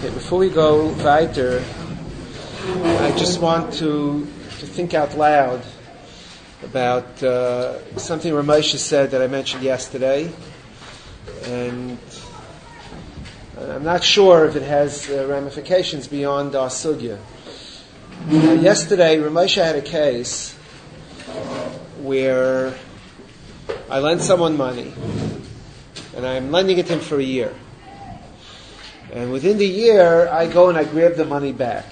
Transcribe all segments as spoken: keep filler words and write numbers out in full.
Okay, before we go weiter, I just want to to think out loud about uh, something Ramosha said that I mentioned yesterday, and I'm not sure if it has uh, ramifications beyond our sugya. Uh, yesterday, Ramosha had a case where I lent someone money, and I'm lending it to him for a year. And within the year, I go and I grab the money back.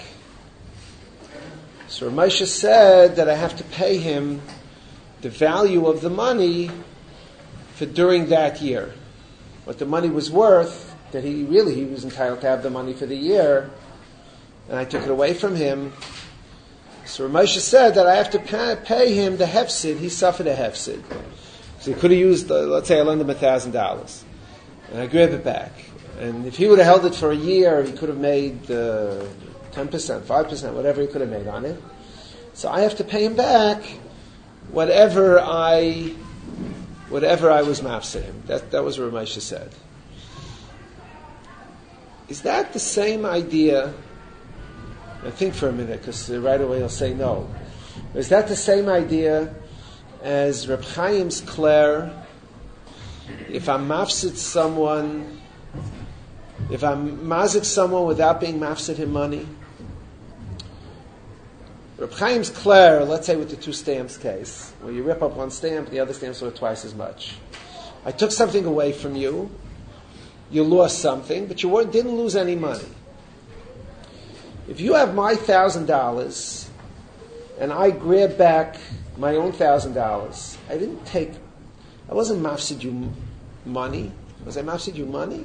So Ramosha said that I have to pay him the value of the money for during that year. What the money was worth, that he really he was entitled to have the money for the year, and I took it away from him. So Ramosha said that I have to pay, pay him the hefsid. He suffered a hefsid. So he could have used, uh, let's say I lent him one thousand dollars, and I grab it back. And if he would have held it for a year, he could have made uh, ten percent, five percent, whatever he could have made on it. So I have to pay him back whatever I whatever I was mafsed him. That, that was what Ramosha said. Is that the same idea? Now think for a minute, because right away he'll say no. Is that the same idea as Reb Chaim's Claire? If I'm mafsid someone, if I'm mazik someone without being mafsid him money? Reb Chaim's Claire, let's say with the two stamps case, where you rip up one stamp, the other stamp's worth twice as much. I took something away from you, you lost something, but you weren't, didn't lose any money. If you have my thousand dollars, and I grab back my own thousand dollars, I didn't take, I wasn't mafsid you money. Was I mafsid you money?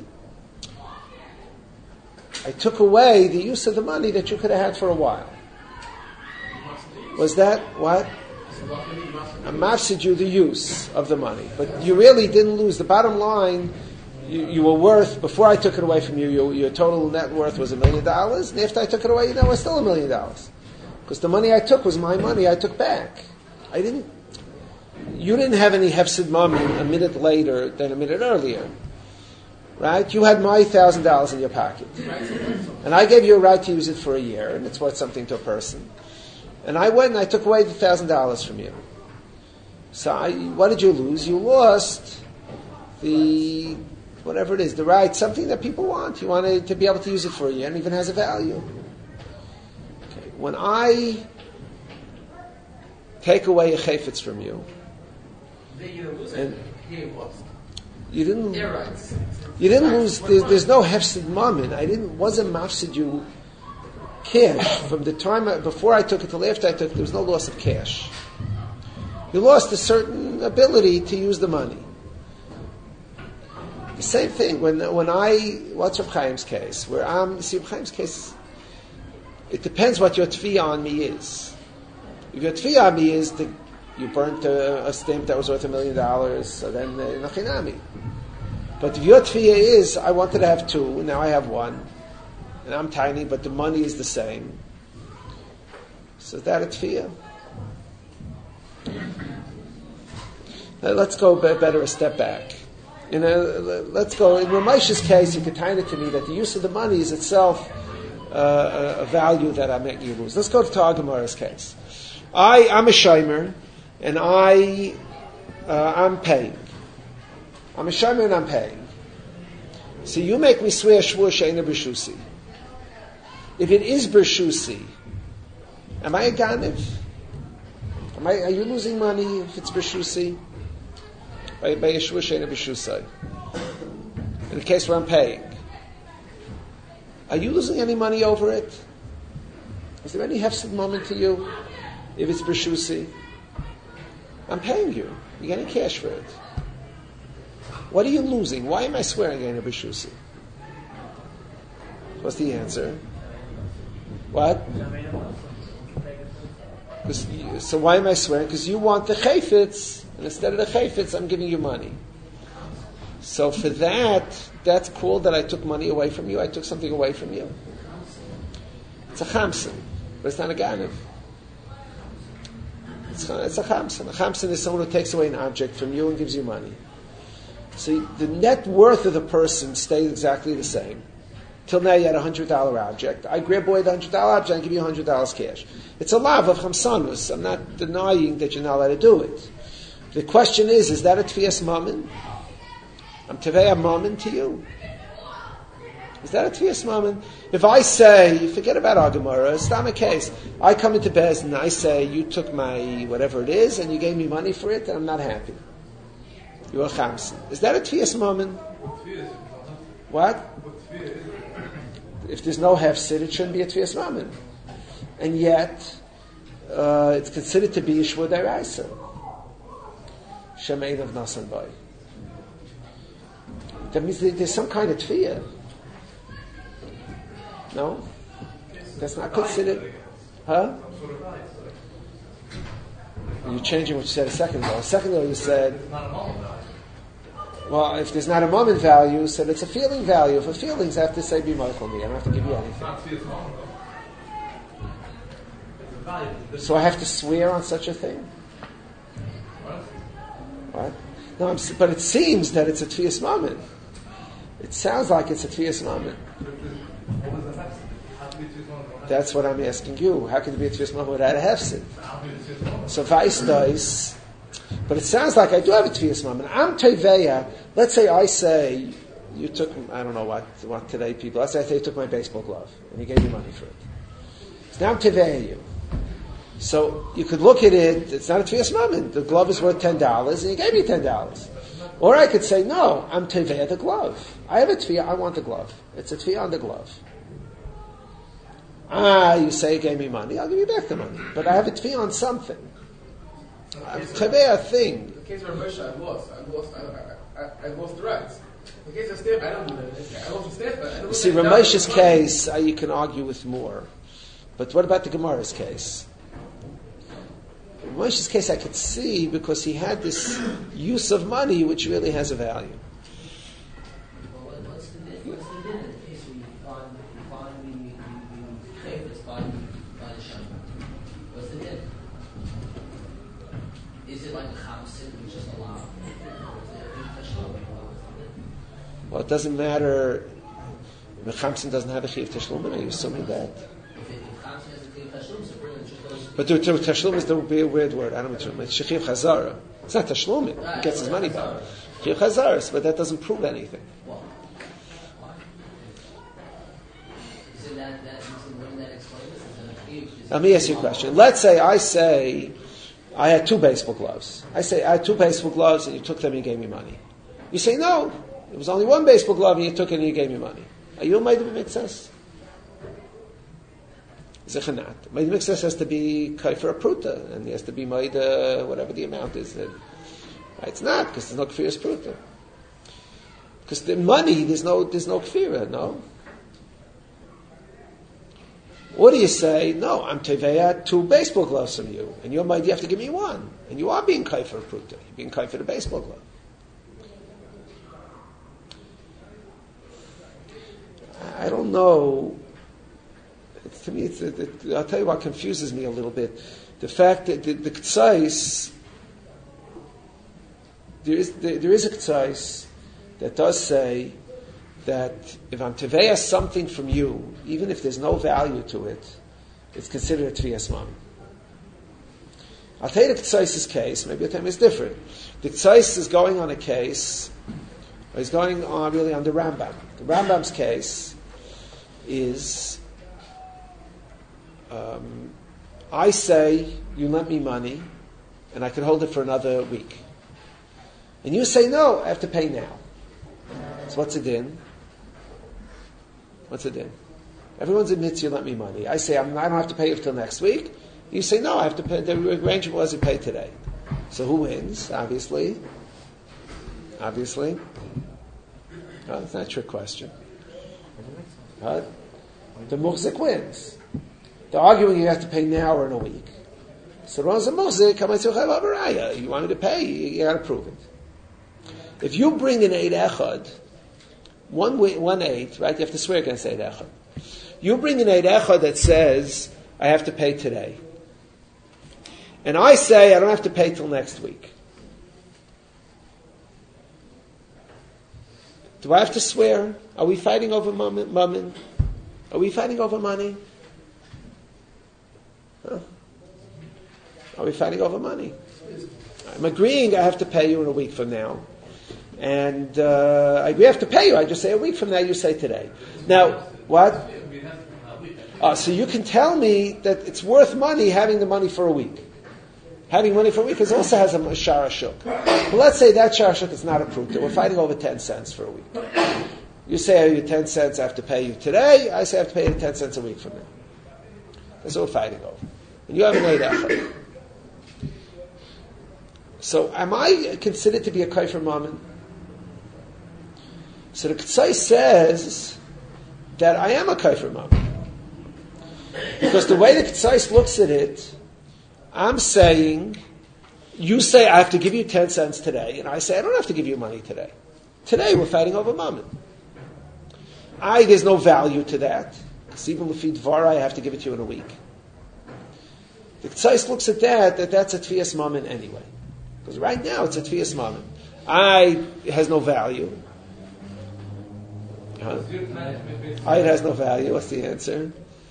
I took away the use of the money that you could have had for a while. Was that what? I mafsid you the use of the money, but you really didn't lose. The bottom line, you, you were worth, before I took it away from you, your, your total net worth was a million dollars, and after I took it away, you know, it was still a million dollars. Because the money I took was my money I took back. I didn't, you didn't have any hefsid money a minute later than a minute earlier. Right? You had my thousand dollars in your pocket. And I gave you a right to use it for a year, and it's worth something to a person. And I went and I took away the thousand dollars from you. So I, what did you lose? You lost the, whatever it is, the right, something that people want. You wanted to be able to use it for a year, and even has a value. Okay. When I take away a chayfetz from you, and you didn't, you didn't lose. There's, there's no hefsid mammon. I didn't wasn't mafsid you cash from the time I, before I took it till after I took it. There was no loss of cash. You lost a certain ability to use the money. The same thing when when I what's Reb Chaim's case where I'm see Reb Chaim's case. It depends what your tefiyah on me is. If your tefiyah on me is that you burnt a, a stamp that was worth a million dollars, so then nachinami. But if your tefiyah is, I wanted to have two, now I have one, and I'm tiny, but the money is the same. So is that a tefiyah? Now let's go better a step back. You know, let's go, in Ramosha's case, you could tie it to me that the use of the money is itself uh, a, a value that I'm making you lose. Let's go to Tar Gemara's case. I, I'm a shomer, and I, uh, I'm paying. I'm a shomer and I'm paying. So you make me swear shvur she'ena b'shusi. If it is b'shusi, am I a ganiv? Am I, are you losing money if it's b'shusi? By, by a shvur she'ena b'shusai. In the case where I'm paying. Are you losing any money over it? Is there any hefsid moment to you if it's b'shusi? I'm paying you. You're getting cash for it. What are you losing? Why am I swearing in a b'shusi? What's the answer? What? You, so why am I swearing? Because you want the chayfetz, and instead of the chayfetz, I'm giving you money. So for that, that's cool that I took money away from you. I took something away from you. It's a chamsin, but it's not a ganiv. It's a chamsin. A chamsin is someone who takes away an object from you and gives you money. So the net worth of the person stays exactly the same. Till now you had a one hundred dollars object. I grab away the one hundred dollars object and give you one hundred dollars cash. It's a lav of chamsanus. I'm not denying that you're not allowed to do it. The question is, is that a tefiyas mammon? I'm tevei mammon to you. Is that a tefiyas mammon? If I say, forget about our Gemara, it's not a case. I come into Bez and I say, you took my whatever it is and you gave me money for it and I'm not happy. You're a chamsan. Is that a tefiyas mammon? What? If there's no hefsid, it shouldn't be a tefiyas mammon. And yet, uh, it's considered to be Yishua Deraisa. Shemein of Nasan Bay. That means there's some kind of tefiyah. No? That's not considered. Huh? You're changing what you said a second ago. A second ago you said, well, if there's not a moment value, so it's a feeling value. For feelings, I have to say, be mindful of me. I don't have to give you anything. So I have to swear on such a thing? What? No, I'm, but it seems that it's a tefiyas mammon. It sounds like it's a tefiyas mammon. That's what I'm asking you. How can it be a tefiyas mammon without a hefsid? So vice does, but it sounds like I do have a tefiyas mammon. I'm teveya. Let's say I say you took, I don't know what what today people. Let's say I say you took my baseball glove and you gave me money for it. So now I'm teveya you. So you could look at it. It's not a tefiyas mammon. The glove is worth ten dollars and you gave me ten dollars. Or I could say no. I'm teveya the glove. I have a tefiyah. I want the glove. It's a tefiyah on the glove. Ah, you say you gave me money. I'll give you back the money. But I have a tefiyah on something. I'm teveya a thing. In the case of Moshe, I lost. I lost. I, I, I lost the rights. In the case of Steph, I don't do that. I lost the Steph. I don't. See, Ramesh's case, uh, you can argue with more. But what about the Gemara's case? Moshe's case I could see because he had this use of money which really has a value. Well, what's the difference? What's the difference in the case where you find, you find the, the, the favorites by, by the Shem? What's the difference? Is it like the Chamsin, which is allowed? Or is it a Tashlum? Well, it doesn't matter. The Chamsin doesn't have a Chiv Tashlum, are you assuming that? But the tashlum is the weird word. I don't know what it's shechiv chazara. It's not tashlum. He gets his money back. Shechiv chazaras, but that doesn't prove anything. Let me ask you a question. Let's say I say I had two baseball gloves. I say I had two baseball gloves and you took them and you gave me money. You say no. It was only one baseball glove and you took it and you gave me money. Are you made of make sense? Zechanat. Made mixes has to be kaifer a pruta, and he has to be made uh, whatever the amount is. Uh, it's not because there's no kfir's pruta. Because the money there's no there's no kfira, no. What do you say? No, I'm teveya two baseball gloves from you, and you're made. You have to give me one, and you are being kaifer a pruta. You're being kaifer a baseball glove. I don't know. To me, it's, it, it, I'll tell you what confuses me a little bit. The fact that the, the k'tzais, there is, there, there is a k'tzais that does say that if I'm teveya something from you, even if there's no value to it, it's considered a tviyas mam. I'll tell you the k'tzais' case, maybe the time is different. The k'tzais is going on a case, or he's going on really on the Rambam. The Rambam's case is Um, I say, you lent me money, and I can hold it for another week. And you say, no, I have to pay now. So what's it in? What's it in? Everyone's admits you lent me money. I say, I'm, I don't have to pay it till next week. You say, no, I have to pay. The arrangement was to pay today. So who wins? Obviously. Obviously. Oh, that's not a trick question. Uh, the muhzik wins. They're arguing you have to pay now or in a week. So Ron's a muzik, you want me to pay, you got to prove it. If you bring an eight echad, one one eight, right? You have to swear against eight echad. You bring an eight echad that says I have to pay today, and I say I don't have to pay till next week. Do I have to swear? Are we fighting over mammon? Are we fighting over money? Huh? Are we fighting over money? I'm agreeing I have to pay you in a week from now. And uh, I agree I have to pay you. I just say a week from now, you say today. Now, what? Uh, so you can tell me that it's worth money having the money for a week. Having money for a week is also has a shara shuk. But let's say that shara shuk is not approved. We're fighting over ten cents for a week. You say, oh, you ten cents, I have to pay you today. I say I have to pay you ten cents a week from now. That's what we're fighting over. And you haven't made effort. So am I considered to be a kaifer mammon? So the Ketzai says that I am a kaifer mammon. Because the way the Ketzai looks at it, I'm saying, you say I have to give you ten cents today, and I say I don't have to give you money today. Today we're fighting over mammon. I, there's no value to that. Because even if Dvar, I have to give it to you in a week. The Ketzai looks at that, that that's a Tfias mammon anyway. Because right now it's a Tfias mammon. I, it has no value. Huh? I, it has no value. What's the answer?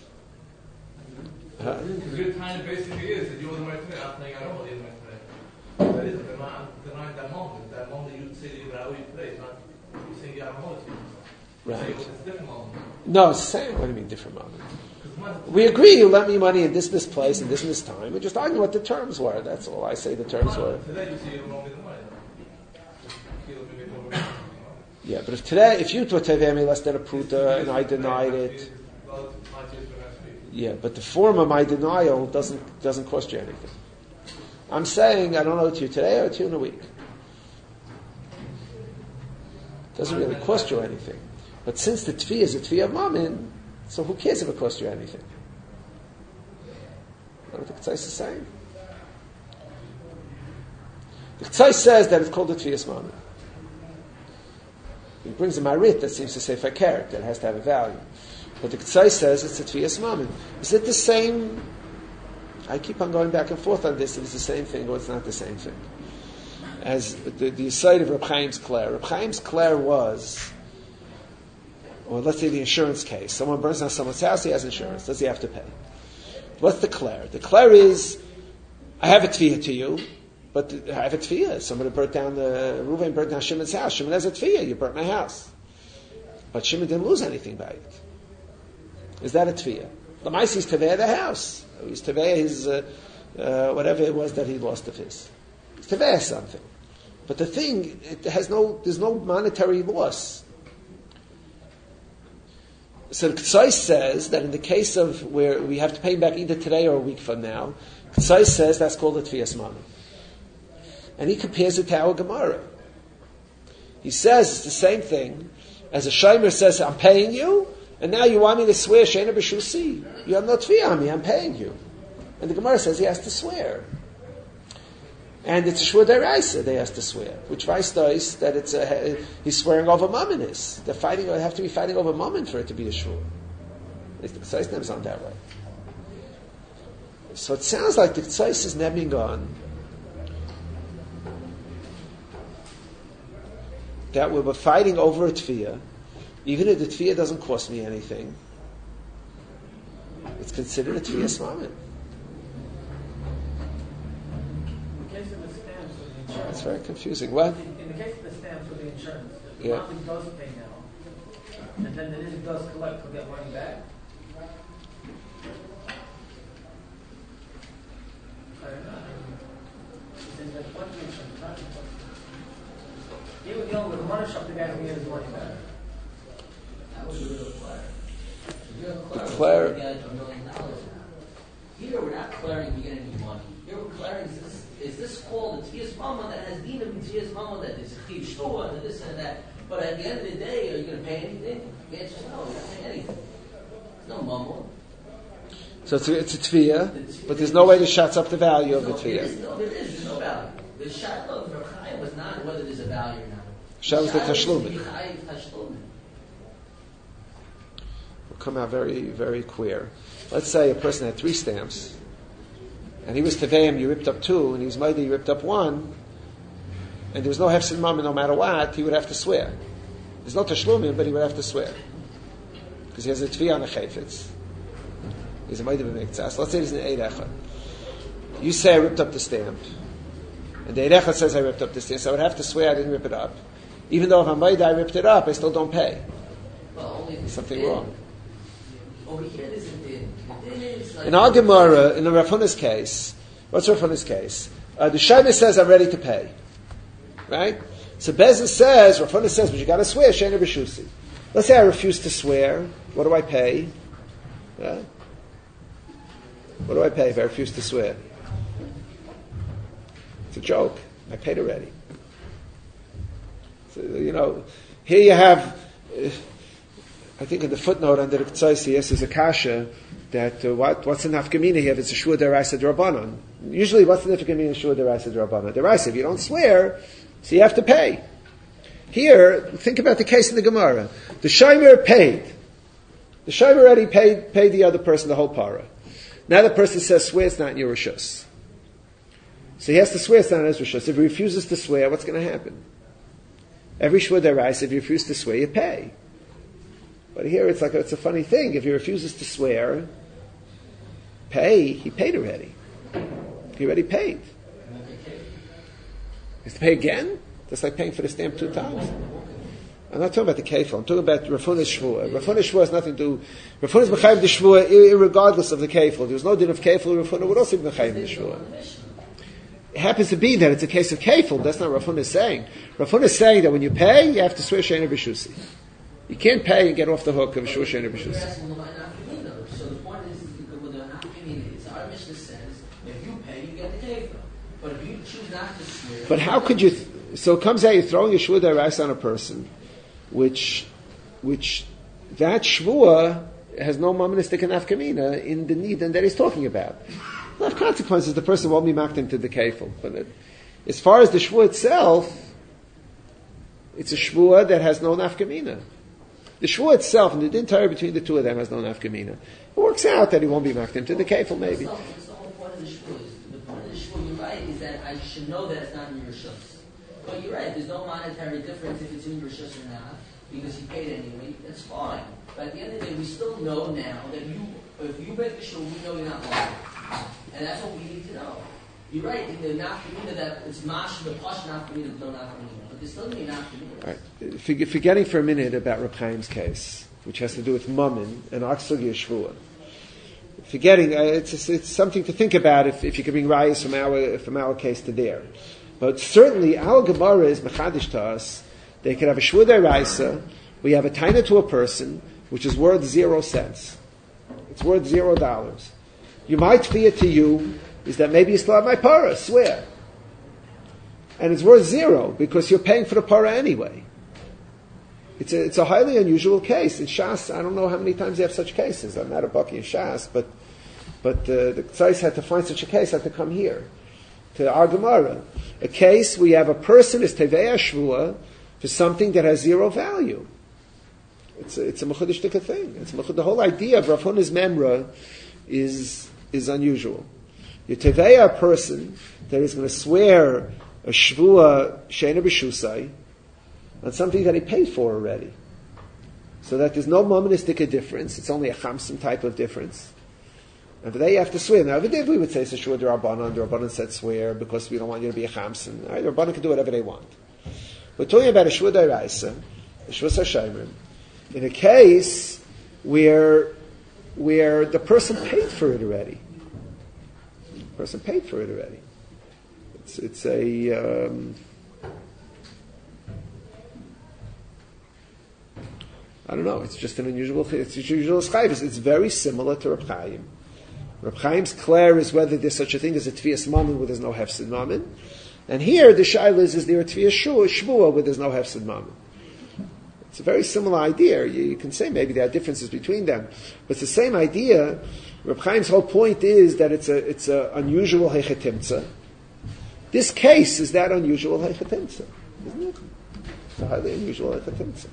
Huh? Your time basically is that you wasn't right today. I'm saying I don't want to right today. That isn't. I'm denying that moment. That moment you say that you're going to today. It's not. You're saying you have a moment. Right. It's a different moment. No, it's the same. What do you mean different moment? We agree you lent me money in this this place and this and this time. We're just arguing what the terms were. That's all I say the terms were. Today you say you don't want the money. Yeah, but if today, if you were teveh me less than a pruta and I denied it, yeah, but the form of my denial doesn't doesn't cost you anything. I'm saying I don't owe it to you today, I owe it to you in a week. It doesn't really cost you anything. But since the tfi is a tfi of mammon, so who cares if it costs you anything? I don't think the Ketzai is saying. The Ketzai says that it's called a tfias mammon. He brings a marit that seems to say fakir, that it has to have a value. But the Ketzai says it's a tfias mammon. Is it the same? I keep on going back and forth on this. If it's the same thing or it's not the same thing. As the, the site of Reb Chaim's Clare. Reb Chaim's Clare was, or let's say the insurance case. Someone burns down someone's house, he has insurance. Does he have to pay? What's the Clare? The Clare is, I have a tfiya to you, but I have a tfiya. Somebody burnt down the, Reuven burnt down Shimon's house. Shimon has a tfiya, you burnt my house. But Shimon didn't lose anything by it. Is that a tfiya? The mice is teveh the house. He's teveh his, uh, uh, whatever it was that he lost of his. He's teveh something. But the thing, it has no, there's no monetary loss. So the Ketzai says that in the case of where we have to pay him back either today or a week from now, Ketzai says that's called a tfias mammon. And he compares it to our Gemara. He says it's the same thing as a shomer says, I'm paying you, and now you want me to swear she'ena b'shusi. You have no tfiya on me, I'm paying you. And the Gemara says he has to swear. And it's a shur deraisa they has to swear, which vice does that it's a, he's swearing over mammon is. They're fighting, they have to be fighting over mammon for it to be a shur. The Ketzai's name's on that way. So it sounds like the Ketzai's is nebing on that we were fighting over a tfiya, even if the tfiya doesn't cost me anything. It's considered a tfias mammon. It's very confusing. What? In, in the case of the stamps with the insurance, the yeah. money does pay now, and then the nigga does collect to get money back. I don't know. Then the what the insurance? Not the You would deal with the money shop, the guy who gets his money back. That was a real Claire. Real The Claire. Claire. You get a million dollars. Here we're not clearing to get any money. Here we're clearing is this, is this called a tfias mammon that has din of tfias mammon that is a chiv shtua and this and that. But at the end of the day, are you going to pay anything? The answer is no. You're not paying anything. There's no mammon. So it's a, it's a tfiya, but there's no way to shut up the value of the No, there tfiya. is no, there is there's no value. The shot of Reb Chaim was not whether there's a value or not. Shah was the tashlumin. Tashlumin. Will come out very, very clear. Let's say a person had three stamps, and he was teveim, you ripped up two, and he was mighty, you ripped up one, and there was no hefsid mammon no matter what, he would have to swear. There's no tashlumim, but he would have to swear. Because he has a tvi on a chayfetz. He's a meidah b'miktzas. Let's say he's an eid echad. You say I ripped up the stamp. And the eid echad says I ripped up the stamp, so I would have to swear I didn't rip it up. Even though if I'm meidah I ripped it up, I still don't pay. Well, only There's something wrong. Over here, there's a din. The din is like... In our Gemara, in the Rav Huna's case, what's Rav Huna's case? Uh, the Shaima says I'm ready to pay. Right? So Bezin says, Rav Huna says, but you got to swear, Sheina B'Shusi. Let's say I refuse to swear. What do I pay? Yeah? What do I pay if I refuse to swear? It's a joke. I paid already. So, you know, here you have, uh, I think in the footnote under the K'tzais, yes, there's a kasha that uh, what, what's the nafkamina here if it's a shua deraisa d'Rabbanan? Usually, what's the nafkamina of shua deraisa d'Rabbanan? Deraisa, if you don't swear, so you have to pay. Here, think about the case in the Gemara. The Shomer paid. The Shomer already paid, paid the other person the whole para. Now the person says, swear it's not in your rishus. So he has to swear it's not in his rishus. If he refuses to swear, what's going to happen? Every shua deraisa, if you refuse to swear, you pay. But here it's like, a, it's a funny thing. If he refuses to swear, pay, he paid already. He already paid. He has to pay again? That's like paying for the stamp two times. I'm not talking about the kefil. I'm talking about Rav Huna's shvua. Rav Huna's shvua has nothing to do... Rav Huna's mechayiv the shvua irregardless of the kefil. There was no din of kefil. Rav Huna would also be mechayiv the shvua. It happens to be that it's a case of kefil. That's not Rav Huna's saying. Rav Huna's saying that when you pay, you have to swear she'ena b'shusi. You can't pay and get off the hook of a shvua she'ena b'shusi. So the point is, with the nafkamina is, our Mishnah says, if you pay, you get the kefil. But if you choose not to swear... But how could you... Th- so it comes out, you're throwing a shvua deraisa on a person, which, which, that shvua has no monistic and nafkamina in the need that he's talking about. Not have consequences, the person won't be maked into the kefil. But it, as far as the shvua itself, it's a shvua that has no nafkamina. The shvua itself, and the din Torah between the two of them has no nafkamina. It works out that he won't be maked into the kefil, maybe. That's the whole point of the shvua. The point of the shvua, you're right, is that I should know that it's not in your shus. But you're right, there's no monetary difference if it's in your shus or not, because you paid anyway, that's fine. But at the end of the day, we still know now that you, if you make the shul, we know you're not lying. And that's what we need to know. You're right, in the nafkamina that it's mash, the plush nafkamina, no nafkamina. But there's still going to be nafkamina. Right. For, forgetting for a minute about Reb Chaim's case, which has to do with Mammon and Aksugi Shvua. Forgetting, uh, it's, it's something to think about if, if you can bring rayas from our, from our case to there. But certainly, our Gemara is mechadish to us. They could have a shvua deraisa. We have a taina to a person, which is worth zero cents. It's worth zero dollars. You might fear to you is that maybe you still have my para, swear. And it's worth zero because you're paying for the para anyway. It's a, it's a highly unusual case. In Shas, I don't know how many times you have such cases. I'm not a bucky in Shas, but but uh, the Tzais had to find such a case, had to come here to our Gemara. A case where you have a person is Tevei Shvua for something that has zero value. It's a, it's a mechudishtika thing. It's mechud, the whole idea of Rav Huna's memra is is unusual. You Tevei a person that is going to swear a Shvua Sheina B'Shusai on something that he paid for already. So that there's no monistika difference. It's only a chamsim type of difference. And for that you have to swear. Now, if it did, we would say it's a shua d'Rabbanan. The Rabbanan said swear because we don't want you to be a chamsin. Right? The Rabbanan can do whatever they want. We're talking about a shua d'Oraisa, a shua s'Hashemrim, in a case where where the person paid for it already. The person paid for it already. It's it's a um, I don't know. It's just an unusual. It's unusual chayvus. It's very similar to Reb Chaim. Reb Chaim's clear is whether there's such a thing as a tvias mammon where there's no hefsid mammon, and here the shaila is is there a tvias shvua where there's no hefsid mammon. It's a very similar idea. You, you can say maybe there are differences between them, but it's the same idea. Reb Chaim's whole point is that it's a it's a unusual heichetimtza. This case is that unusual heichetimtza, isn't it? It's a highly unusual heichetimtza.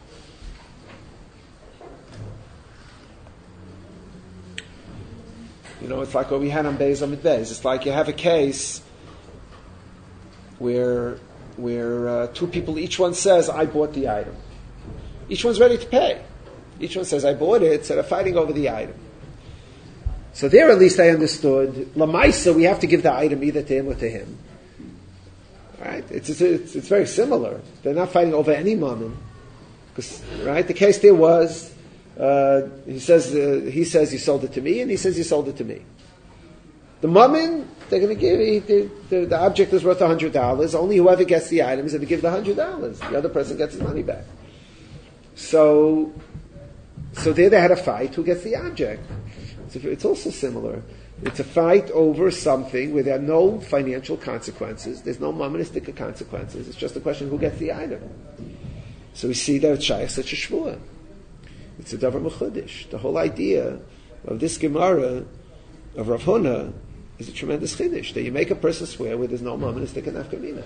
You know, it's like what we had on Beis Amid Beis. It's like you have a case where where uh, two people, each one says, I bought the item. Each one's ready to pay. Each one says, I bought it, instead of fighting over the item. So there at least I understood, Lamaisa, we have to give the item either to him or to him. Right? It's, it's, it's, it's very similar. They're not fighting over any mammon. Because, right, the case there was, uh, he says uh, he says he sold it to me, and he says he sold it to me. The mammon, they're going to give, he, the, the, the object is worth one hundred dollars. Only whoever gets the item is going to give the one hundred dollars. The other person gets his money back. So, so there they had a fight, who gets the object. So it's also similar. It's a fight over something where there are no financial consequences. There's no mammonistic consequences. It's just a question of who gets the item. So we see that it's shayach such a shvuah. It's a davar mechudesh. The whole idea of this Gemara of Rav Huna is a tremendous chiddush, that you make a person swear where there's no mammonistic and nafkamina.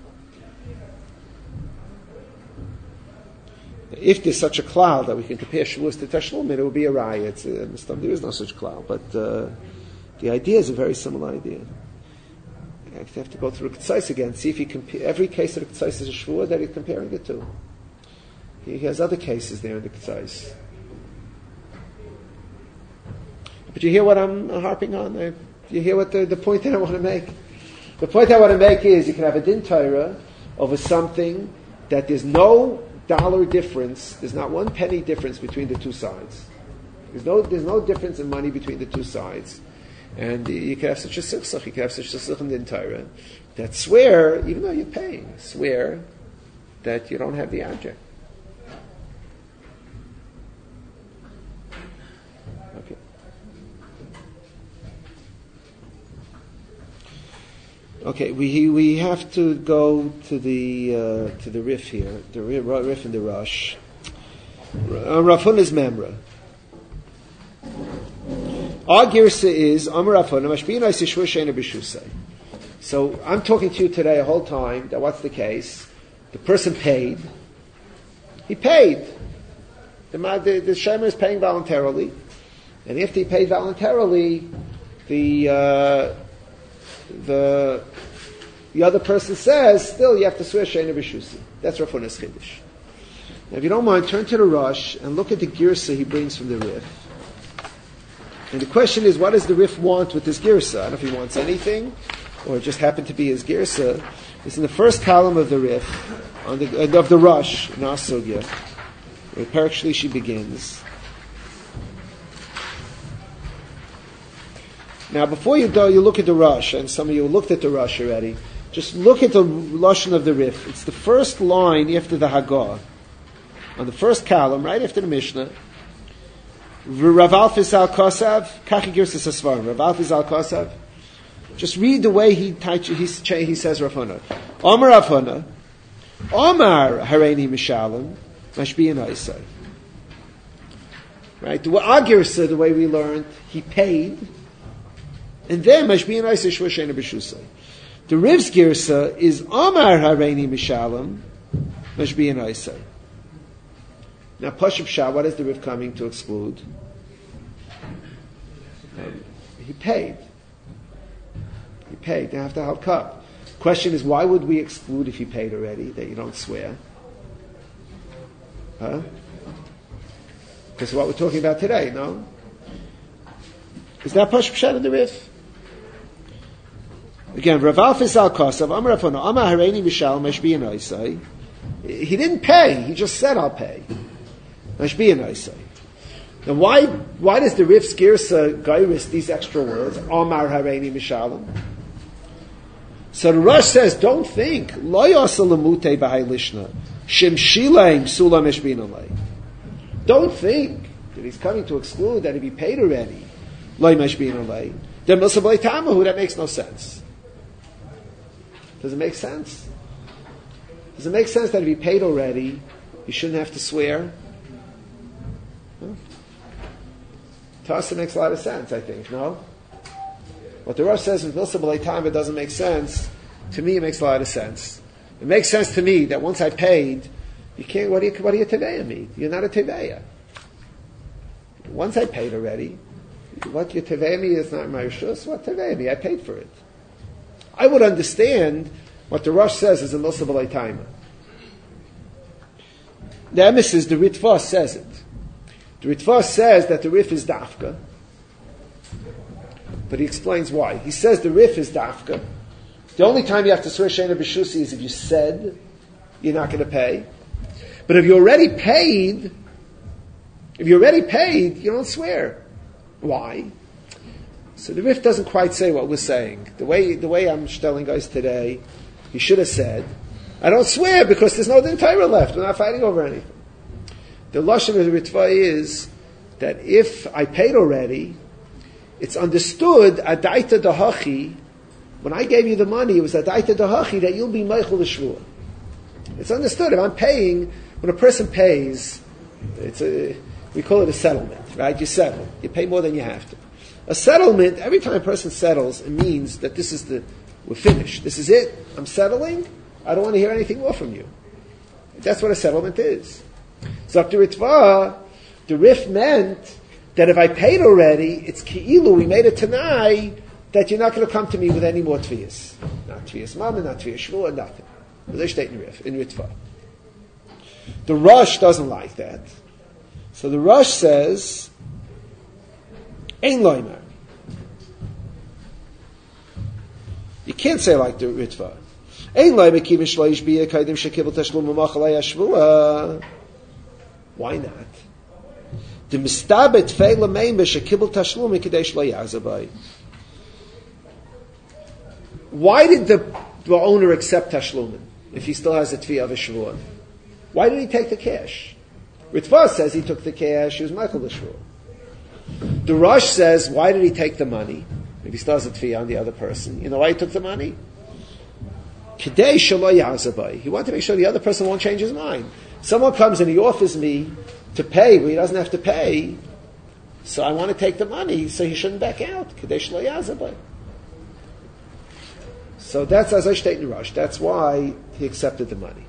If there's such a cloud that we can compare shvuas to tashlum, it would be a raya. It's uh, there is no such cloud, but uh, the idea is a very similar idea. I have to go through Ketzais again, see if he compare every case of the Ketzais is a shvuah that he's comparing it to. He has other cases there in the Ketzais. But you hear what I'm harping on? I, you hear what the, the point that I want to make? The point I want to make is you can have a din Torah over something that there's no dollar difference, there's not one penny difference between the two sides. There's no there's no difference in money between the two sides. And you can have such a sichsach, you can have such a sichsach in the Torah that swear, even though you're paying, swear that you don't have the object. Okay. Okay, we we have to go to the uh, to the riff here, the riff and the rush. Uh, Rav Huna's memra. Our girsa is Amar Rav Huna mashbiyin isishur sheina b'shusay. So I'm talking to you today a whole time that what's the case? The person paid. He paid. The the, the shemer is paying voluntarily, and after he paid voluntarily, the uh, the the other person says, still you have to swear sheina b'shusi. That's Rav Huna's chiddush. Now, if you don't mind, turn to the Rosh and look at the girsa he brings from the Rif. And the question is, what does the Rif want with this girsa? I don't know if he wants anything, or it just happened to be his girsa. It's in the first column of the Rif, on the, uh, of the Rosh, in our sugya, where Perek Shlishi begins. Now, before you go, you look at the Rosh, and some of you looked at the Rosh already. Just look at the lashon of the Rif. It's the first line after the Hagah, on the first column, right after the Mishnah. Rav Alfis al Kosav, Kachi Girsas Asvarim. Rav Alfis al Kosav. Just read the way he he, he says Rav Huna. Omar Rav Huna, Omar Hareini Mishalim, Mashbiyan Aisai. Right? The Agirsa, the way we learned, he paid, and then Mashbiyan Aisai Shvashena B'Shusai. The Riv's Girsa is Omar Hareini Mishalim, Mashbiyan Aisai. Now, Pashup Shah, what is the Riv coming to exclude? Um, he paid. He paid. They have to help cup. Question is, why would we exclude if he paid already, that you don't swear? Huh? Because what we're talking about today, no? Is that Pashup Shah in the Riv? Again, Rav Alfis al Kosav, Amar Rav Huna, Amar Hareini Mishal Mashbiyan Aisai. He didn't pay. He just said, I'll pay. Mashbiyan Aisai. Now, why why does the Rif's Girsa gairis these extra words? Amar Hareini Mishalim. So the Rosh says, don't think. Lo yasa lemute b'hai lishna. Shim shileim sula mishbiyan alei. Don't think that he's coming to exclude that if he paid already, lo mishbiyan alei. Then milsa b'lei tamahu, that makes no sense. Does it make sense? Does it make sense that if he paid already, he shouldn't have to swear? Huh? To us, it makes a lot of sense, I think, no? What the Rosh says in Milsa B'lei Tam, it doesn't make sense. To me, it makes a lot of sense. It makes sense to me that once I paid, you can't, what do you, what do you Teveya mean? You're not a Teveya. Once I paid already, what your Teveya me is not my Rishus, what Teveya me? I paid for it. I would understand what the Rosh says is a Milsa B'lei Taima. The emesis, the Ritva says it. The Ritva says that the Rif is dafka, but he explains why. He says the Rif is dafka. The only time you have to swear Sheina B'Shusi is if you said you're not going to pay. But if you're already paid, if you're already paid, you don't swear. Why? So the Rif doesn't quite say what we're saying. The way the way I'm telling guys today, he should have said, I don't swear because there's no Din Torah left. We're not fighting over anything. The Lashon of the Ritva is that if I paid already, it's understood, Adaita Dahachi, when I gave you the money, it was Adaita Dahachi that you'll be Meichel L'Shvua. It's understood. If I'm paying, when a person pays, it's a, we call it a settlement, right? You settle. You pay more than you have to. A settlement, every time a person settles, it means that this is the, we're finished. This is it. I'm settling. I don't want to hear anything more from you. That's what a settlement is. So after Ritva, the Rif meant that if I paid already, it's Ki'ilu, we made a Tanai, that you're not going to come to me with any more Tviyas. Not Tviyas Mama, not Tviyas Shvua, nothing. They state in Rif, in Ritva. The Rosh doesn't like that. So the Rosh says, Ein Loimer. You can't say like the Ritva. Ein Loimer ki mishloish biya kaidim shekibel tashlum umachalei hashvua. Why not? The mistabet feila meimah shekibel tashlum ikadesh lo yazabai. Why did the, the owner accept tashlumin if he still has a tvi of a shvua? Why did he take the cash? Ritva says he took the cash, he was Michael the shvua. The Rosh says, why did he take the money? If he still has a tvi on the other person. You know why he took the money? Kidei shelo yazabai. He wanted to make sure the other person won't change his mind. Someone comes and he offers me to pay where he doesn't have to pay, so I want to take the money, so he shouldn't back out. Kidei shelo yazabai. So that's as I state in Rosh. That's why he accepted the money.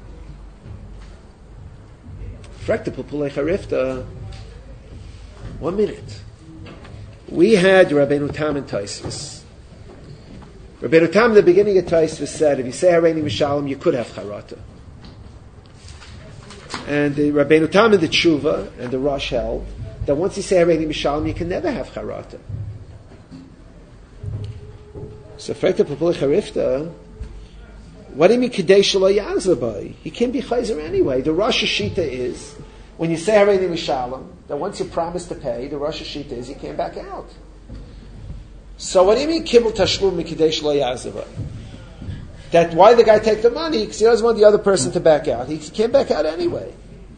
One minute. We had Rabbeinu Tam and Taisvis. Rabbeinu Tam in the beginning of Taisvis said, if you say Hareini Mishalom, you could have Charata. And the Rabbeinu Tam in the Tshuva and the Rosh held that once you say Hareini Mishalom, you can never have Charata. So Frekta Papul Charifta, what do you mean Kedei Shelo Yazabai? He can't be Chayzer anyway. The Rosh Hashita is, when you say Hareini Mishalom, that once you promise to pay, the Rosh Hashita is you can't back out. So what do you mean Kibbul Tashlum Kedei Shelo Yazabai? That why the guy take the money? Because he doesn't want the other person to back out. He can't back out anyway.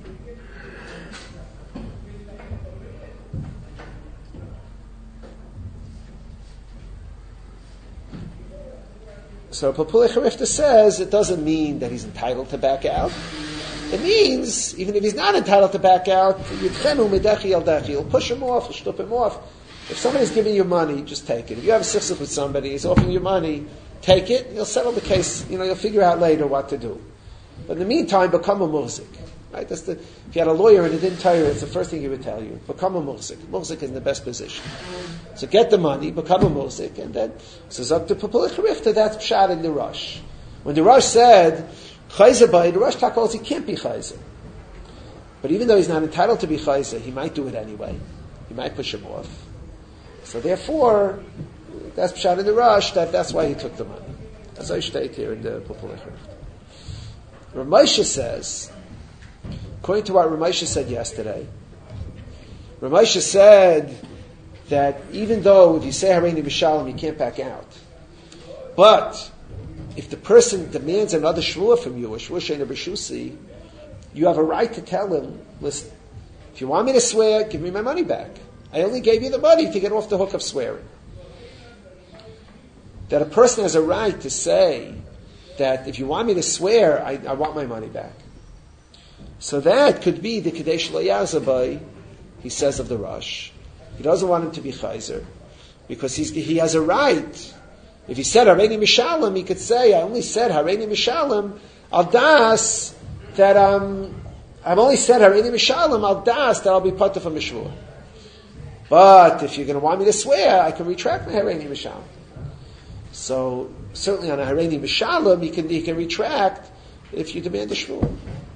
So Papulei Charifta says it doesn't mean that he's entitled to back out. It means, even if he's not entitled to back out, you'll push him off, you'll stop him off. If somebody's giving you money, just take it. If you have a sichsich with somebody, he's offering you money, take it, you'll settle the case, you know, you'll figure out later what to do. But in the meantime, become a muhzik. Right? That's the, if you had a lawyer and it didn't tell you, it's the first thing he would tell you. Become a muhzik. Muhzik is in the best position. So get the money, become a muhzik, and then, so Zok to Papulei Charifta, that's pshat in the Rosh. When the Rosh said, Chayzer by, the Rosh Takos, he can't be Chayzer. But even though he's not entitled to be Chayzer, he might do it anyway. He might push him off. So therefore, that's pshat in the Rosh, that, that's why he took the money. As I state here in the Papulei Charifta. Ramesha says, according to what Ramesha said yesterday, Ramesha said that even though if you say Hareini Mishalom, you can't back out. But if the person demands another shvua from you, a shvua sheina b'shusi, you have a right to tell him, listen, if you want me to swear, give me my money back. I only gave you the money to get off the hook of swearing. That a person has a right to say that if you want me to swear, I, I want my money back. So that could be the Kedei Shelo Yazabai, he says of the Rosh. He doesn't want him to be Chayzer, because he's, he has a right. If he said Hareini Mishalom, he could say, I only said Hareini Mishalom, Al Das, that um, I've only said Hareini Mishalom, Al Das, that I'll be part of a Mishvur. But if you're going to want me to swear, I can retract my Hareini Mishalom. So certainly on a Hareini Mishalom, he can, he can retract if you demand a Shvur.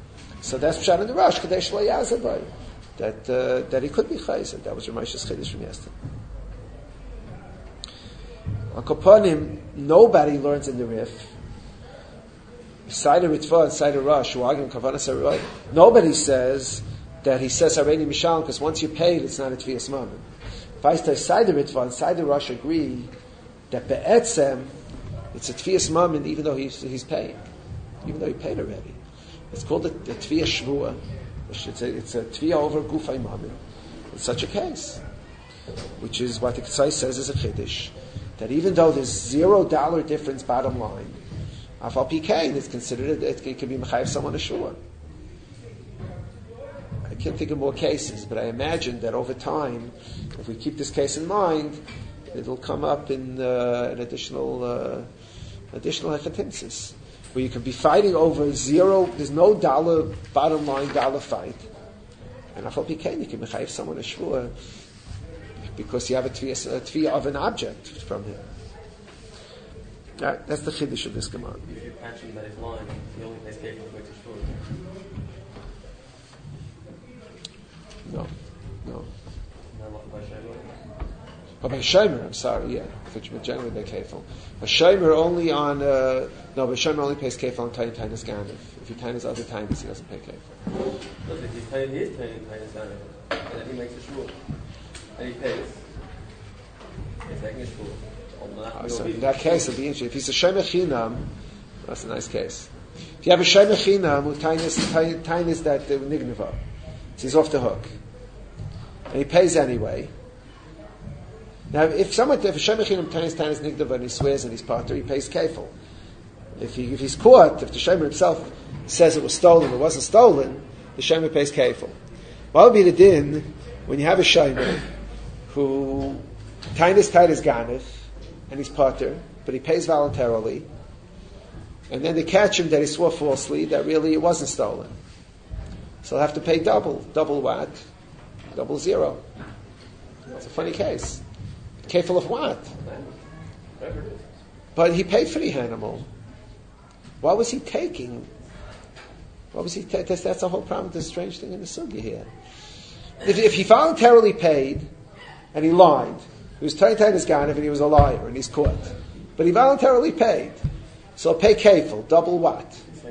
So that's Pshat in the Rosh, Kadesh Lo Yazavai, that uh, that he could be Chayzer. That was Ramesh's Chiddush from yesterday. On Koponim, nobody learns in the Rif. Side of Ritva and side of Rosh, who argue in Kavanas HaRoy, nobody says that he says Hareini Mishalem, because once you're paid, it's not a Tviyas Mammon. Vaistai side of Ritva and side of Rosh agree that Be'etzem, it's a Tviyas Mammon even though he's, he's paying, even though he paid already. It's called a, a Tviyas Shvua. It's a, it's a Tviyah over Gufay Mammon. In such a case, which is what the Ketzai says is a Chiddush, that even though there's zero dollar difference bottom line, Afal P K is considered, it, it can be Mechayev someone a Shvua. I can't think of more cases, but I imagine that over time, if we keep this case in mind, it'll come up in uh, an additional uh, additional hechatimsis, where you can be fighting over zero, there's no dollar, bottom line dollar fight, and Afal P K, you can Mechayev someone a Shvua, because you have a tviyah, a tviyah of an object from him. Right, that's the chiddush of this Gemara. If you patch him that is lying, he only pays cake for makes sure. No, no. Not by Shemer. Oh, by Shemer, I'm sorry, yeah. But generally they're kefil. A Shemer only on, uh, no, but Shemer only pays kefil on Tayin Tainus Ganif. If he Tainus other Tainus, he doesn't pay kefil. Look, if he's paying, he is paying Tainus Ganif. And then he makes a shul. And he pays. He's taking a shul. Oh, so in that case, it'll be interesting. If he's a Shemer Chinam, that's a nice case. If you have a Shemer Chinam who Tainus that uh, Nigneva, so he's off the hook. And he pays anyway. Now, if someone, if a Shemer Chinam Tainus Tainus Nigneva and he swears and he's parter, he pays kefil. If he, if he's caught, if the Shemer himself says it was stolen, it wasn't stolen, the Shemer pays kefil. What would be the din when you have a Shemer who Tainus Tainus Ganif, and he's parter, but he pays voluntarily, and then they catch him that he swore falsely, that really it wasn't stolen. So he'll have to pay double. Double what? Double zero. It's a funny case. Kefil of what? But he paid for the animal. What was he taking? What was he ta- that's, that's the whole problem, the strange thing in the sugya here. If, if he voluntarily paid, and he lied, he was Tayin Tainus Ganif and he was a liar and he's caught. But he voluntarily paid. So pay kefil, double what? So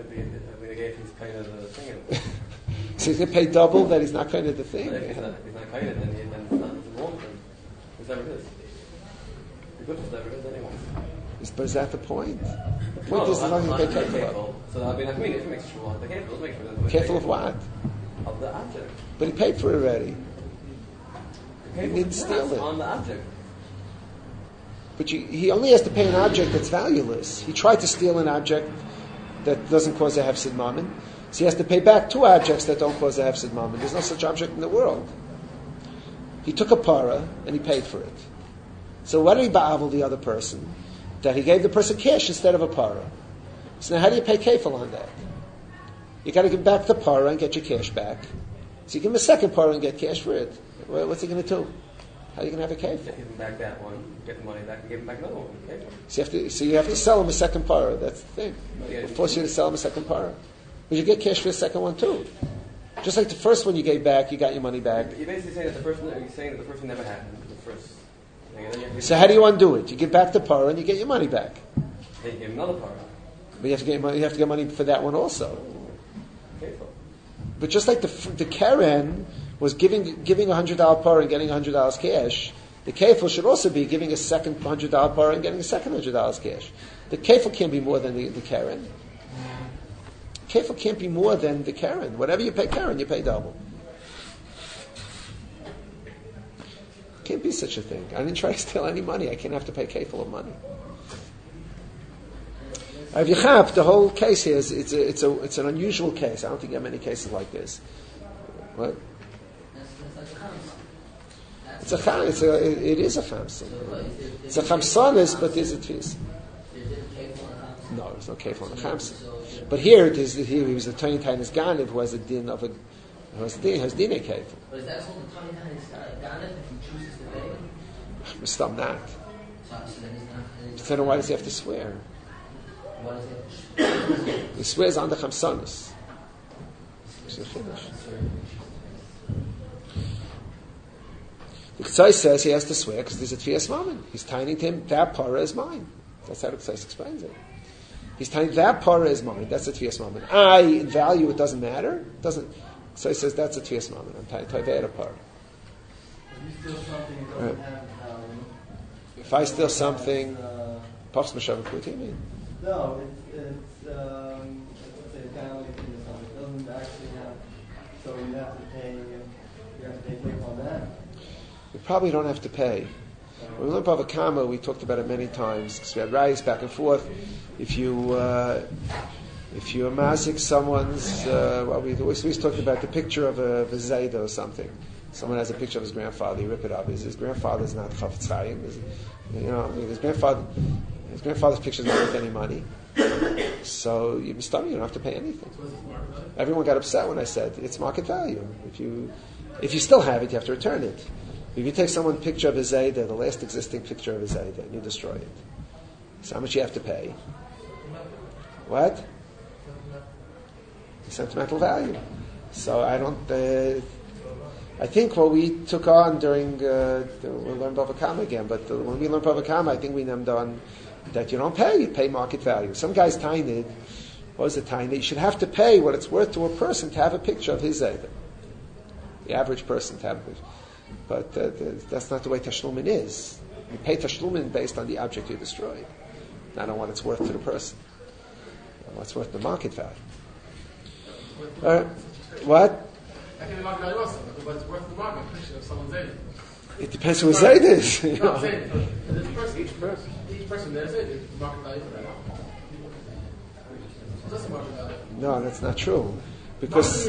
he's going to pay double that he's not kind of the thing. But if he's not, he's not kind of, then, he, then it's not wrong for him. It's never his. The good is never his anyway. Is, but is that the point? The point No, is as long as you pay not kefil. So I mean, I mean, if he makes sure the kefil, make sure Kefil of what? Of the object. But he paid for it already. He didn't steal it. On the object. But you, he only has to pay an object that's valueless. He tried to steal an object that doesn't cause a hefsid mammon. So he has to pay back two objects that don't cause a hefsid mammon. There's no such object in the world. He took a para and he paid for it. So what did he ba'avel the other person? That he gave the person cash instead of a para. So now how do you pay kefil on that? You got to give back the para and get your cash back. So you give him a second para and get cash for it. What's he going to do? How are you going to have a kefil? Give him back that one, get the money back, and give him back another one. Okay. So you have to, so you have to sell him a second para. That's the thing. We'll force you to sell him a second para. But you get cash for the second one too. Just like the first one you gave back, you got your money back. You're basically saying that the first one, you're saying that the first one never happened. The first. So how do you undo it? You give back the para and you get your money back. Then you give him another para. But you have to get money, you have to get money for that one also. Okay, so. But just like the the Karen was giving giving a hundred dollar par and getting a hundred dollars cash, the kefil should also be giving a second hundred dollar par and getting a second hundred dollars cash. The kefil can't be more than the, the Karen. Kefil can't be more than the Karen. Whatever you pay Karen, you pay double. Can't be such a thing. I didn't try to steal any money. I can't have to pay kefil of money. Rav Yechap, the whole case here is it's a, it's a it's an unusual case. I don't think you have many cases like this. What? It's a cham, it's a it, it is a chamson. It's a chamsonis, but there's a tvis. No, there's no kefil on a chamson. But here it is. Here he was a Tayin Tainus Ganif who has a din of a who has din has dinei kefil. But is that also the Tayin Tainus Ganif if he chooses to pay? Mistam not. So, so then he's not. So then why does he have to swear? Why does he have to? He swears on the chamsonis. It's a finish. The Ksai says he has to swear because there's a Tvias Mammon. He's tiny to him, that para is mine. That's how the Ksai explains it. He's tiny, that para is mine. That's a Tvias Mammon. I, in value, it doesn't matter. It doesn't. Ksai says that's a Tvias Mammon. I'm tiny to a para. If you steal something, it doesn't Right. have value. If I steal something, Uh, Pops Mashavah Kuti, mean? no, it's, it's um, let's say a gallon or something. It doesn't actually have, so you have to pay, you have to pay tape on that. We probably don't have to pay. When we learned Bava Kama, we talked about it many times because we had rallies back and forth. If you uh, if you amazik someone's, uh, well, we always, we always talked about the picture of a, of a Zayda or something. Someone has a picture of his grandfather, you rip it up. His, his grandfather's not Chafetz Chaim. His, you know, his grandfather, his grandfather's picture's not worth any money. So you you don't have to pay anything. Everyone got upset when I said it's market value. If you if you still have it, you have to return it. If you take someone's picture of his Zayda, the last existing picture of his Zayda, and you destroy it, so how much you have to pay? What? Sentimental value. So I don't. Uh, I think what we took on during uh, the, we learned Bava Kama again, but the, when we learned Bava Kama, I think we named on that you don't pay, you pay market value. Some guy's tiny. What was it tiny? You should have to pay what it's worth to a person to have a picture of his Zayda. The average person to have a picture. But uh, the, that's not the way Tashlumin is. You pay Tashlumin based on the object you destroyed, not on what it's worth to the person. What's worth the market value. Uh, what? I can market value also, but it's worth the market picture of someone's Zayda. It depends who his Zayd is. You No, know. I'm saying, for this person, each person, each person there's Zayda, the market value for that. That's the market value. No, that's not true. Because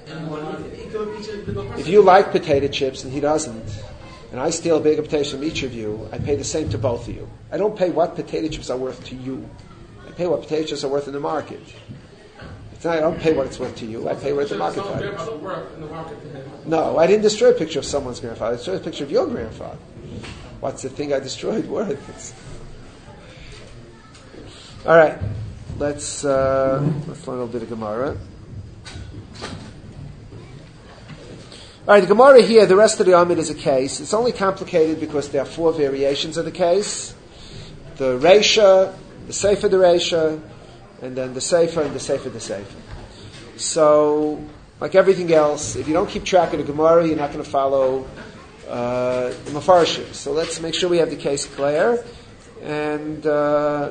If if you like potato chips and he doesn't, and I steal a bag of potatoes from each of you, I pay the same to both of you. I don't pay what potato chips are worth to you. I pay what potato chips are worth in the market. It's not, I don't pay what it's worth to you. I pay what the market value is. No, I didn't destroy a picture of someone's grandfather. I destroyed a picture of your grandfather. What's the thing I destroyed worth? It's... All right, let's uh, let's learn a little bit of Gemara. All right, the Gemara here, the rest of the Amid is a case. It's only complicated because there are four variations of the case. The Reisha, the Sefer the Reisha, and then the Sefer and the Sefer the Sefer. So, like everything else, if you don't keep track of the Gemara, you're not going to follow uh, the Mefarshim. So let's make sure we have the case clear. And, uh,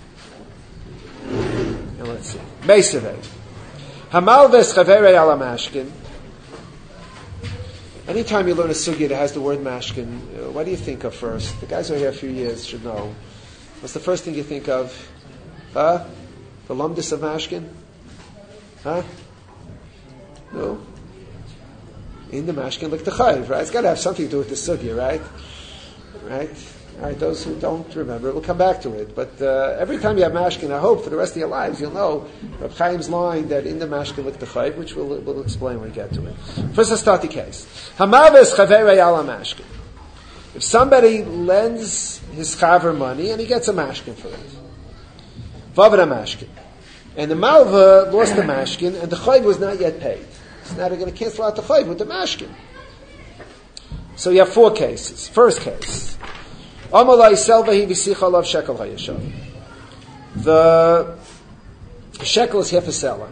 and let's see. Beisaveh. Hamalves Chaverei ala Mashkin. Anytime you learn a sugya that has the word mashkin, uh, what do you think of first? The guys who are here a few years should know. What's the first thing you think of? Huh? The lumdus of mashkin? Huh? No? In the mashkin, like the chayv, right? It's got to have something to do with the sugya, right? Right? All right, those who don't remember, we'll come back to it. But uh, every time you have mashkin, I hope for the rest of your lives you'll know Reb Chaim's line that in the mashkin lik the chayv, which we'll, we'll explain when we get to it. First, let's start the case. Hamaves chaverei ala mashkin. If somebody lends his chaver money and he gets a mashkin for it, vavad a mashkin, and the malva lost the mashkin and the chayv was not yet paid, so now they're going to cancel out the chayv with the mashkin. So you have four cases. First case. The shekel is half a seller.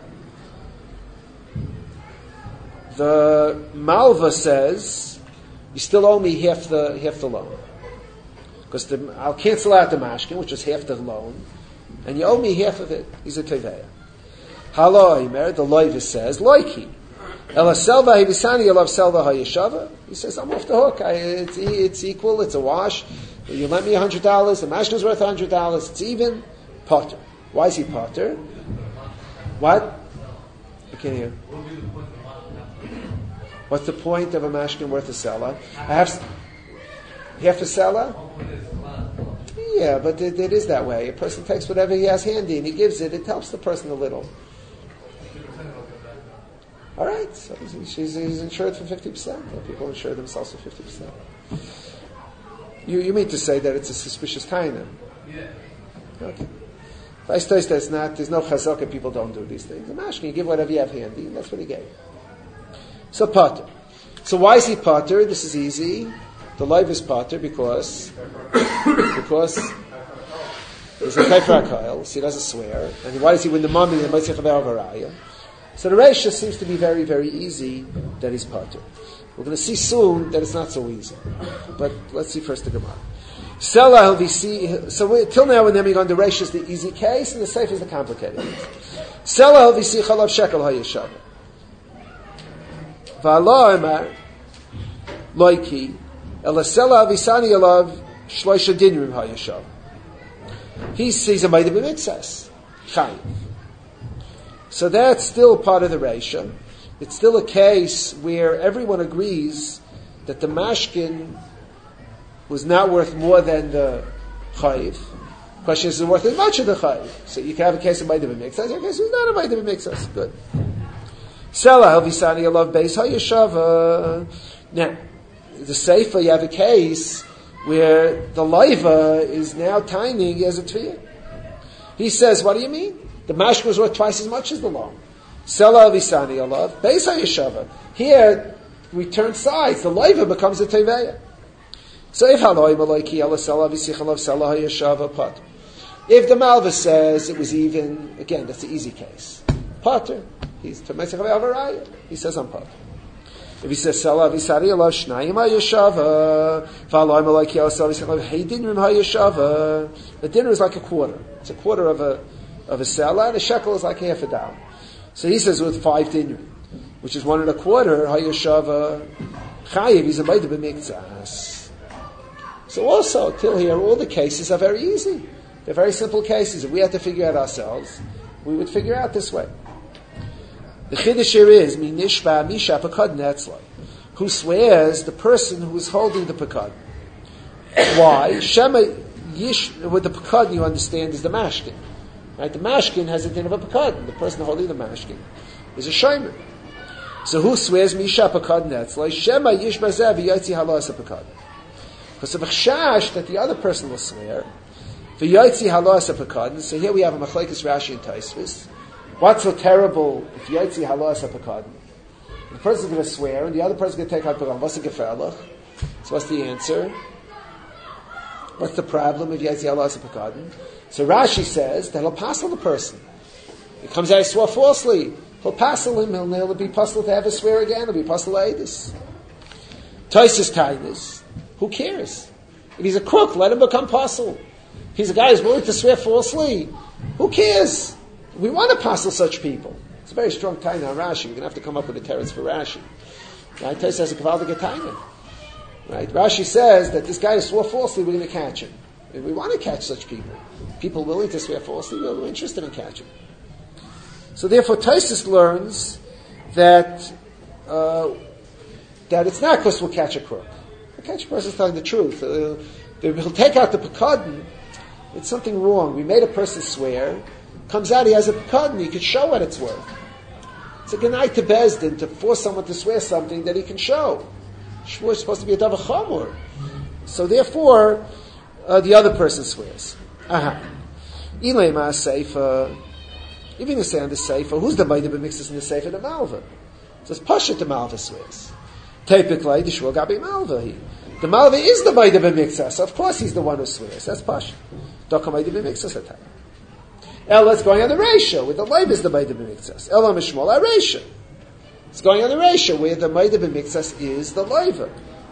The malva says, you still owe me half the half the loan. Because the, I'll cancel out the mashkin, which is half the loan, and you owe me half of it. He's a teveya. Haloimer, the loiva says, loiki. Ela selva hivisani, elav selva hayeshava. He says, I'm off the hook. I, it's, it's equal, it's a wash. You lent me a hundred dollars. The mashkin is worth a hundred dollars. It's even. Potter. Why is he potter? What? I can't hear. What's the point of a mashkin worth a seller? I have half a seller. Yeah, but it, it is that way. A person takes whatever he has handy and he gives it. It helps the person a little. All right. So he's, he's, he's insured for fifty percent. People insure themselves for fifty percent. You you mean to say that it's a suspicious kind of? Yeah. Okay. Vice versa, it's not, there's no chazaka, people don't do these things. The mashkin, you give whatever you have handy, and that's what he gave. So Potter. So why is he Potter? This is easy. The life is Potter because, because he's a Kaifer HaKoil, so he doesn't swear. And why does he win the money in the Motzei Chaver Varaya? So the Reisha seems to be very, very easy that he's Potter. We're going to see soon that it's not so easy. But let's see first the Gemara. So we, till now, and then we go on the Reisha is the easy case, and the Seif is the complicated case. Sela v'si chalav shekel hayeshava. V'ala emar loiki ela sela v'sani alav shloisha dinrim hayeshava. He sees a might of a mitzvahs. Chayiv. So that's still part of the Reisha. It's still a case where everyone agrees that the mashkin was not worth more than the chayiv. Question is, is it worth as much of the chayiv? So you can have a case of might of a mitzvahs. You have a case of not a might of a mitzvahs. Good. Sela helvisani alav beis hayeshava. Now, the Seifa, you have a case where the laiva is now tiny as a tviyah. He says, what do you mean? The mashkin was worth twice as much as the law. Sela visani alav beis hayeshava. Here, we turn sides. The laiva becomes a teveya. So if haloi malaiki ala sela visichalav sela hayeshava pat. If the Malva says it was even, again, that's the easy case. Pater. He's to Metzich Avaraya. He says I'm Pater. If he says sela visari alav shnayim hayeshava, haloi malaiki ala sela visichalav hey dinrim hayeshava. The dinner is like a quarter. It's a quarter of a of a sela, and a shekel is like half a dollar. So he says with five dinrim, which is one and a quarter, hayeshava chayiv, he's a might of a mikzas. So also, till here, all the cases are very easy. They're very simple cases. If we had to figure out ourselves, we would figure out this way. The chiddush here is, mi nishba misha pekad netzlai, who swears the person who is holding the pekad. Why? Shema yish, with the pekad you understand is the mashkin. Right? The mashkin has a din of a pekad. The person holding the mashkin is a shomer. So who swears misha pekad netzlai? Shema yish bazeh v'yotzi halos a pekad. Because of a chash that the other person will swear, v'yotzi halos a pekad. So here we have a machlekes Rashi and Tosfos. What's so terrible if yotzi halos a pekad? The person's going to swear, and the other person's going to take out pekad. What's the gefährlich? So what's the answer? What's the problem if yotzi halos a pekad? So Rashi says that he'll passel the person. He comes out, he swore falsely. He'll passel him. He'll, he'll be puzzled to have a swear again. He'll be puzzled to edus. Tosfos kindness. Who cares? If he's a crook, let him become puzzled. If he's a guy who's willing to swear falsely, who cares? We want to passel such people. It's a very strong taina on Rashi. We're going to have to come up with a teretz for Rashi. Right? Tosfos has a kavaldik taina. Right? Rashi says that this guy who swore falsely, we're going to catch him. And we want to catch such people. People willing to swear falsely, we're interested in catching. So therefore, Tosfos learns that uh, that it's not because we'll catch a crook. We'll catch a person telling the truth. Uh, he'll take out the pekadon. It's something wrong. We made a person swear. Comes out, he has a pekadon. He can show what it's worth. It's a genai to Bezdin to force someone to swear something that he can show. Shvur is supposed to be a davar chamor. So therefore, uh, the other person swears. Aha. Ilay ma seifa. Even you say on the seifa, who's the might of mixes in the seifa? The malva. It says pasha the malva swears. Typically, the shvur gabi malva. The malva is the might of a mixer, so of course he's the one who swears. That's pasha. Daka might of a mixer attack. El, it's going on the ratio, where the life is the might of a mixer. El mishmol ratio. It's going on the ratio, where the might of a mixer is the liver.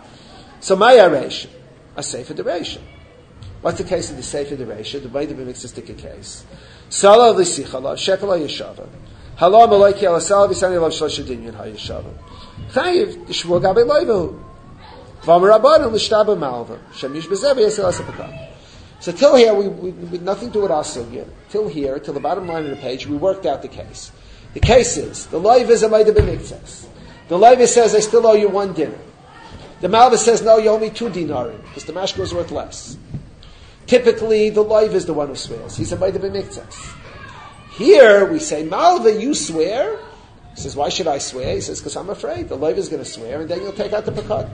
So my ratio, a seifa the ratio. What's the case of the seifa the ratio? The might of a mixer stick a case. Sala l'sichala, shekel ha'yeshava. Halam alaiki ala sala v'sani alav shlosh dinyan ha'yeshava. Chayiv, the shvur gabe loivahu. V'amar rabbanon l'shtaba malva. Shem yish b'zeh v'yesel asapakam. So till here, we, we, we nothing to do with our sugya. Till here, till the bottom line of the page, we worked out the case. The case is, the loiv is a might of b'miktzes. The loiv says, I still owe you one dinner. The malva says, no, you owe me two dinarim, because the mashka is worth less. Typically, the loiv is the one who swears. He's a might of b'miktzes. Here, we say, malva, you swear? He says, why should I swear? He says, because I'm afraid. The loiv is going to swear, and then you'll take out the pekad.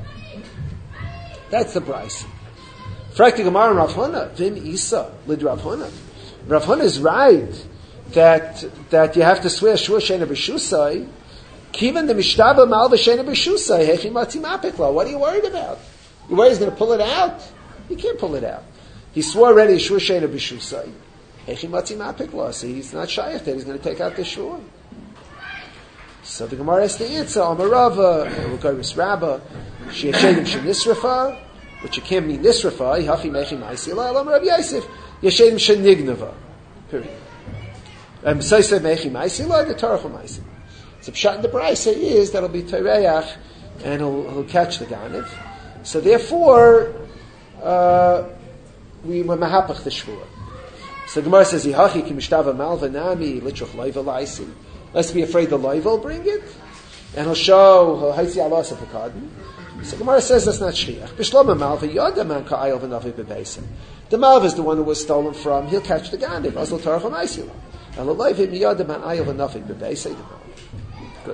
That's the price. Frakti Gemara and Rav Huna, Vim Isa, Lid Rav Huna. Rav Huna is right that that you have to swear shua sheina b'shusai. Kivan the mishtaba mal b'sheina b'shusai hechi matzi mapikla. What are you worried about? You worried he's going to pull it out? You can't pull it out. He swore already shua sheina b'shusai hechi matzi mapikla. So he's not shy of that. He's going to take out the shua. So the Gemara has to answer Amarava Rukaris Rabba Sheyeshedim Shenisrafa, which you can't mean Nisrafa. Hachi Mechi Ma'isi La Elam Rabbi Yosef Yeshedim Shenignava. Period. And besides that Mechi Ma'isi La the Torah Ma'isi. So Pshat in the Brayse is that'll be Tereach and he'll, he'll catch the Ganiv. So therefore, uh, we were Mahapach the Shvua. So the Gemara says Yihachi Ki Mishtava Malva Nami Litroch Leiva Laisi. Let's be afraid the loiva will bring it, and he'll show he'll haitzi alos of the garden. So Gemara says that's not shliach. B'shloma malva yoda man ka'ayil v'navi bebeisa. The malva is the one who was stolen from. He'll catch the gandiv. Azal tarach ha'maisila. And the loiva yoda man ayil v'navi bebeisa. Good.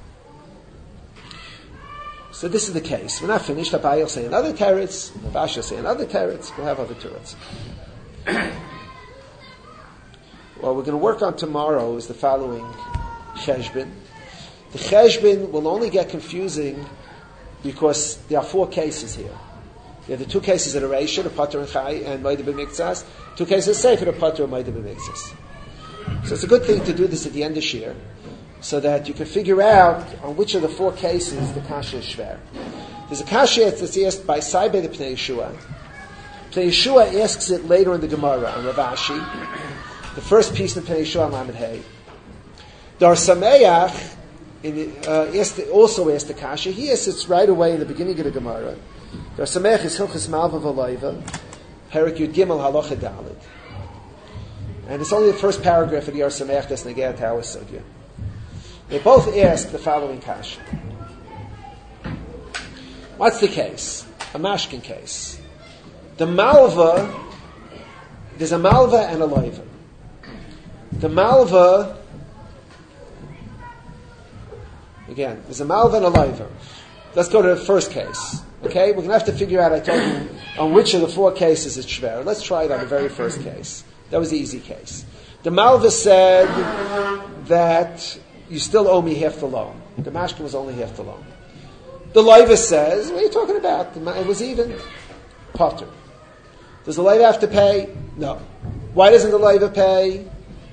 So this is the case. We're not finished. Abayi will say another teretz. Rabash will say another teretz. We'll have other teretz. What we're going to work on tomorrow is the following cheshbon. The cheshbon will only get confusing because there are four cases here. There are the two cases of the Reisha, the Pater and Chai, and Maida B'Miktzas. Two cases of Sefer, the Pater and Maida B'Miktzas. So it's a good thing to do this at the end of Shir, so that you can figure out on which of the four cases the kasha is shver. There's a kasha that's asked by Saibe the Pnei Yeshua. Pnei Yeshua asks it later in the Gemara on Rav Ashi. The first piece in Pnei Yeshua Lamed Hey. Dar Sameach in, uh, asked, also asked the kasha. He asks it right away in the beginning of the Gemara. Dar Sameach is Hilchas Malva V'Loiva, Perik Yud Gimel Halacha Daled. And it's only the first paragraph of the Dar Sameach that's Negeh Ta'awah Sugya. They both ask the following kasha. What's the case? A mashkin case. The Malva, there's a Malva and a Loiva. The Malva, again, there's a Malva and a Loiva. Let's go to the first case. Okay, we're going to have to figure out, I told you, on which of the four cases it's shver. Let's try it on the very first case. That was the easy case. The Malva said that you still owe me half the loan. The mashkin was only half the loan. The Loiva says, what are you talking about? It was even. Potter. Does the Loiva have to pay? No. Why doesn't the Loiva pay?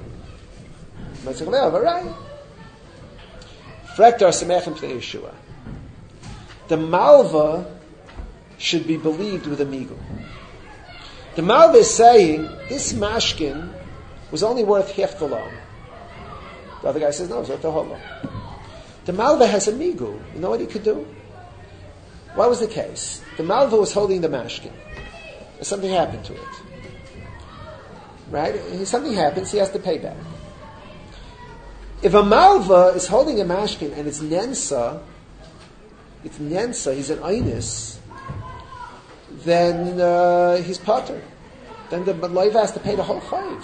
Right. Frektar Samech and Pnei Yeshua. The Malva should be believed with a migul. The Malva is saying this mashkin was only worth half the loan. The other guy says no, it's worth the whole loan. The Malva has a migul. You know what he could do? What was the case? The Malva was holding the mashkin. Something happened to it. Right? If something happens, he has to pay back. If a Malva is holding a mashkin and it's Nensa, it's Nensa, he's an Einis, then uh, he's Potter. Then the Loiva has to pay the whole chayv.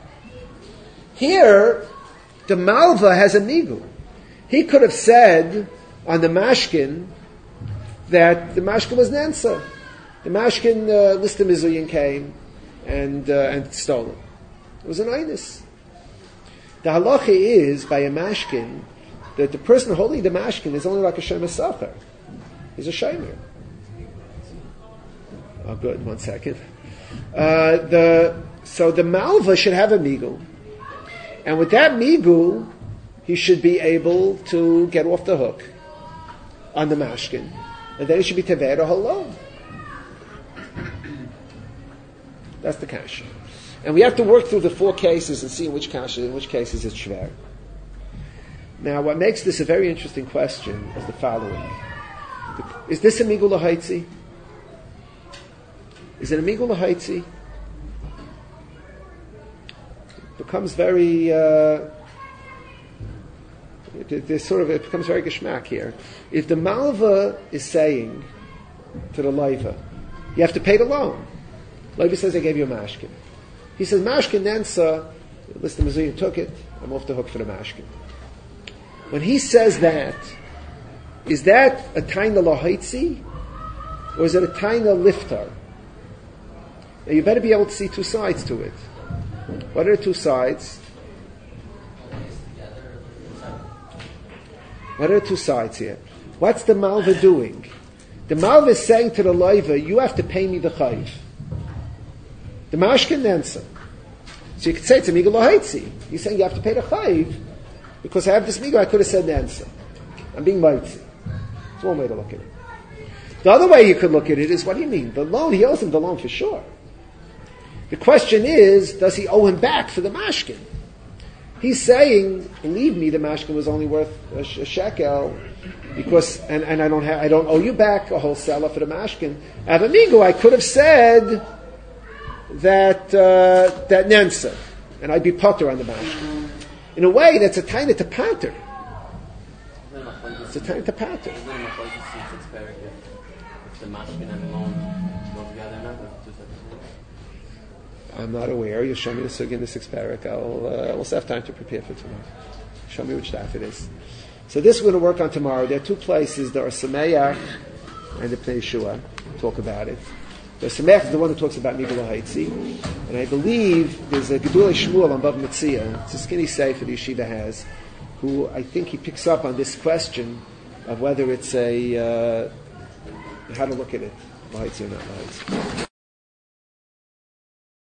Here, the Malva has a Nigul. He could have said on the mashkin that the mashkin was Nensa. The mashkin uh, Lista Mizuyin came and, uh, and stole it. It was an Einis. The halacha is, by a mashkin, that the person holding the mashkin is only like a shemer sacher. He's a shemer. Oh, good. One second. Uh, the so the malva should have a migul, and with that migul, he should be able to get off the hook on the mashkin, and then he should be tever a whole loan. That's the kasha. And we have to work through the four cases and see in which kasha, in which cases it's shver. Now, what makes this a very interesting question is the following: is this a migul lahaitzi? Is it a migul lahaitzi? It becomes very. Uh, it, it, sort of it becomes very geschmack here. If the malva is saying to the loiva, you have to pay the loan. Loiva says, I gave you a mashkin. He says, mashkin nensa, list the Mizuyin took it, I'm off the hook for the mashkin. When he says that, is that a taina lahaitzi, or is it a taina liftar? Now you better be able to see two sides to it. What are the two sides? What are the two sides here? What's the Malva doing? The Malva is saying to the Loiva, you have to pay me the Chayiv. The Mashkin Nensa. So you could say it's a Migul Haitzi. He's saying you have to pay the Chayiv because I have this Migul, I could have said Nensa. I'm being Maitzi. That's one way to look at it. The other way you could look at it is, what do you mean? The loan, he owes him the loan for sure. The question is, does he owe him back for the Mashkin? He's saying, believe me, the Mashkin was only worth a, sh- a shekel because, and, and I don't have, I don't owe you back a whole seller for the Mashkin. Avamigo, I could have said that uh, that Nensa, and I'd be potter on the Mashkin. In a way, that's a tiny to pater. It's a tiny to pater. The mashkin and the loan go together now? I'm not aware. You'll show me the sugi in the sixth parak. I'll uh, we'll have time to prepare for tomorrow. Show me which daf it is. So this we're going to work on tomorrow. There are two places. There are Sameach and the Pnei Yeshua. Talk about it. The Sameach is the one who talks about Migul Haitzi, and I believe there's a Gedulei Shmuel on Bav Metzia. It's a skinny sefer the yeshiva has, who I think he picks up on this question of whether it's a uh, how to look at it, Haitzi or not Haitzi.